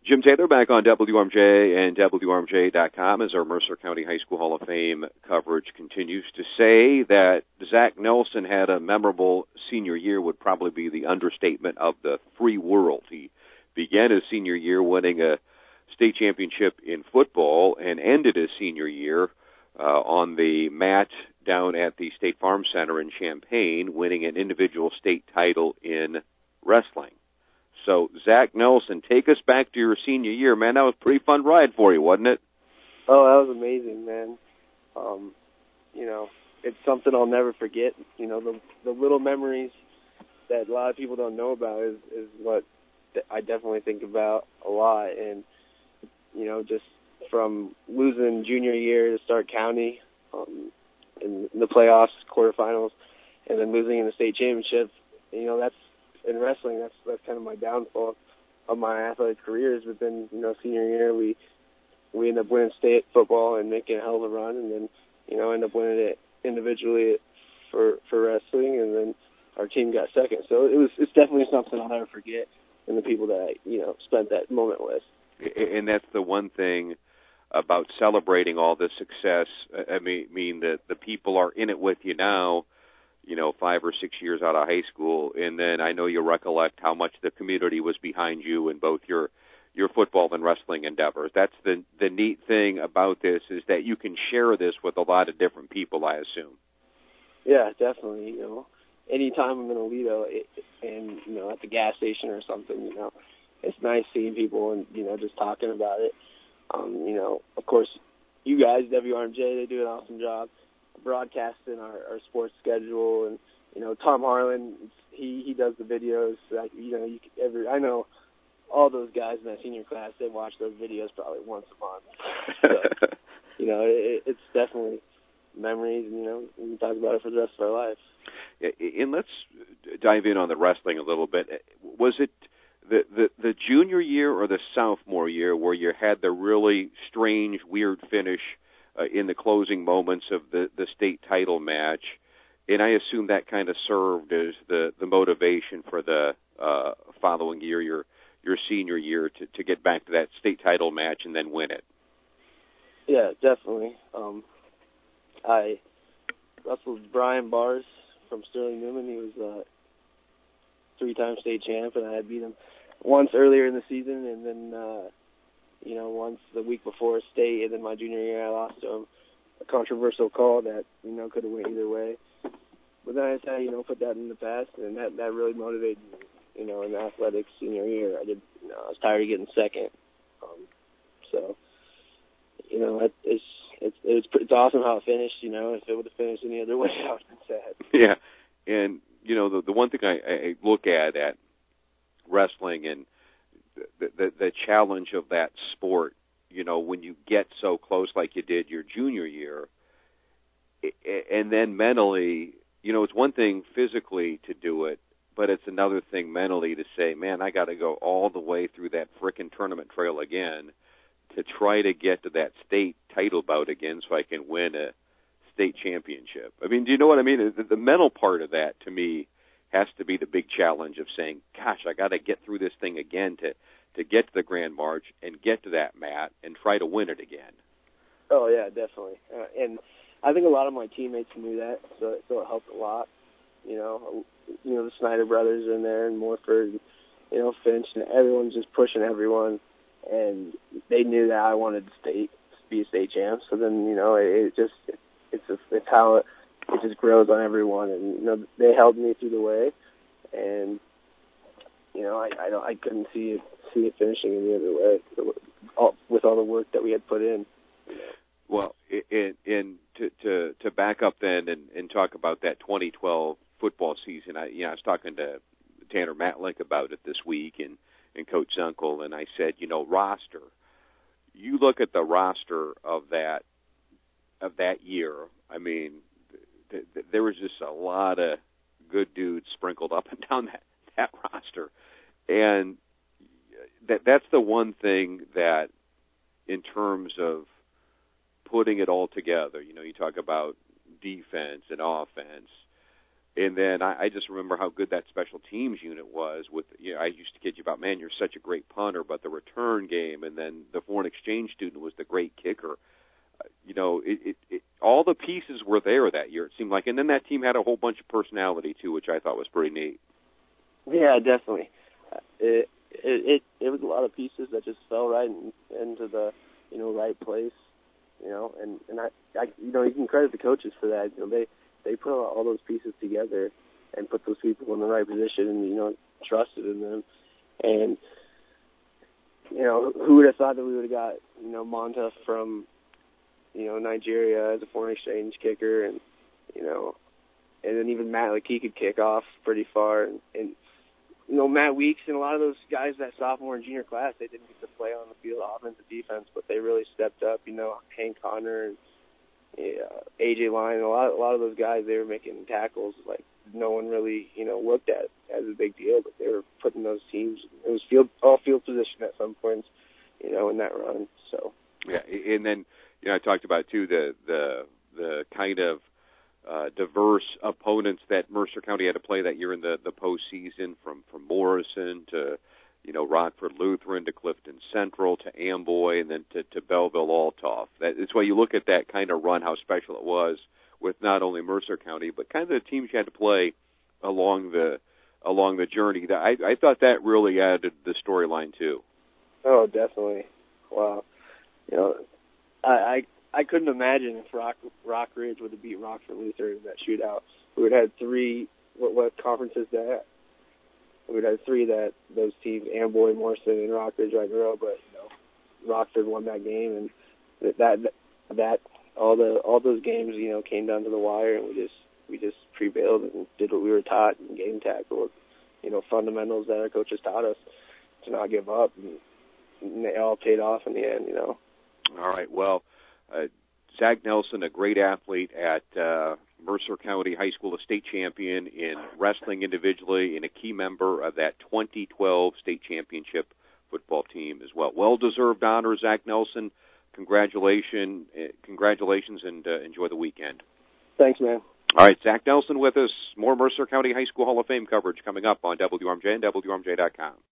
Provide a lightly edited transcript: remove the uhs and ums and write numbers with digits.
Jim Taylor back on WRMJ and WRMJ.com as our Mercer County High School Hall of Fame coverage continues. To say that Zach Nelson had a memorable senior year would probably be the understatement of the free world. He began his senior year winning a state championship in football and ended his senior year on the mat down at the State Farm Center in Champaign, winning an individual state title in wrestling. So, Zach Nelson, take us back to your senior year. Man, that was a pretty fun ride for you, wasn't it? Oh, that was amazing, man. It's something I'll never forget. The little memories that a lot of people don't know about is what I definitely think about a lot. And, just from losing junior year to start county in the playoffs, quarterfinals, and then losing in the state championship, that's in wrestling, that's kind of my downfall of my athletic careers. But then, senior year, we end up winning state football and making a hell of a run, and then, end up winning it individually for wrestling, and then our team got second. So it's definitely something I'll never forget, and the people that I, spent that moment with. And that's the one thing about celebrating all this success. I mean that the people are in it with you now, 5 or 6 years out of high school, and then I know you recollect how much the community was behind you in both your football and wrestling endeavors. That's the neat thing about this, is that you can share this with a lot of different people, I assume. Yeah, definitely. Anytime I'm in Aledo and at the gas station or something, it's nice seeing people and just talking about it. Of course, you guys, WRMJ, they do an awesome job broadcasting our sports schedule, and Tom Harlan, he does the videos. I know all those guys in that senior class, they watch those videos probably once a month. So, it's definitely memories, and we can talk about it for the rest of our life. And let's dive in on the wrestling a little bit. Was it the junior year or the sophomore year where you had the really strange, weird finish in the closing moments of the state title match? And I assume that kind of served as the motivation for the following year, your senior year, to get back to that state title match and then win it. Yeah, definitely. I wrestled Brian Bars from Sterling Newman. He was a 3-time state champ, and I had beat him once earlier in the season, and then once the week before state, and then my junior year I lost to him. A controversial call that, could have went either way. But then I just had, put that in the past, and that really motivated me, in the athletics senior year. I was tired of getting second. It's awesome how it finished, If it would have finished any other way, I would have been sad. Yeah, and, the one thing I look at wrestling and the challenge of that sport, when you get so close like you did your junior year, and then mentally, it's one thing physically to do it, but it's another thing mentally to say, man, I got to go all the way through that frickin' tournament trail again to try to get to that state title bout again so I can win a state championship. I mean, do you know what I mean? The mental part of that, to me, has to be the big challenge of saying, gosh, I got to get through this thing again to get to the Grand March and get to that mat and try to win it again. Oh, yeah, definitely. And I think a lot of my teammates knew that, so it helped a lot. The Snyder brothers are in there, and Morford, Finch, and everyone's just pushing everyone. And they knew that I wanted to be a state champ. So then, it's how it just grows on everyone. And, they held me through the way. And, I couldn't see it finishing any other way with all the work that we had put in. Well, and to back up then and talk about that 2012 football season, I was talking to Tanner Matlick about it this week and Coach Zunkel, and I said, roster. You look at the roster of that year. I mean, there was just a lot of good dudes sprinkled up and down that roster, and that's the one thing that, in terms of putting it all together, you talk about defense and offense. And then I just remember how good that special teams unit was. With I used to kid you about, man, you're such a great punter, but the return game, and then the foreign exchange student was the great kicker. All the pieces were there that year, it seemed like. And then that team had a whole bunch of personality, too, which I thought was pretty neat. Yeah, definitely. It was a lot of pieces that just fell right into the, right place, and I you can credit the coaches for that. They put all those pieces together and put those people in the right position and, trusted in them. And, who would have thought that we would have got, Monta from, Nigeria as a foreign exchange kicker, and then even Matt, he could kick off pretty far. And Matt Weeks and a lot of those guys that sophomore and junior class, they didn't get to play on the field, offense and defense, but they really stepped up. Hank Connor and AJ Line, a lot of those guys, they were making tackles like no one really, looked at as a big deal, but they were putting those teams. It was all field position at some points, in that run. So yeah, and then I talked about too the kind of diverse opponents that Mercer County had to play that year in the postseason, from Morrison to Rockford Lutheran to Clifton Central to Amboy, and then to Belleville Althoff. That's why you look at that kind of run, how special it was with not only Mercer County, but kind of the teams you had to play along the journey. I thought that really added the storyline too. Oh, definitely. Wow. I couldn't imagine if Rock Ridge would have beat Rockford Lutheran in that shootout. We would have had three. What conference is that? We would have three that those teams, Amboy, Morrison, and Rock Ridge, right in a row. But Rockford won that game, and that all those games, came down to the wire, and we just prevailed and did what we were taught in game tackle, fundamentals that our coaches taught us to not give up, and they all paid off in the end. All right, well. Zach Nelson, a great athlete at Mercer County High School, a state champion in wrestling individually, and a key member of that 2012 state championship football team as well. Well-deserved honor, Zach Nelson. Congratulations, and enjoy the weekend. Thanks, man. All right, Zach Nelson with us. More Mercer County High School Hall of Fame coverage coming up on WRMJ and WRMJ.com.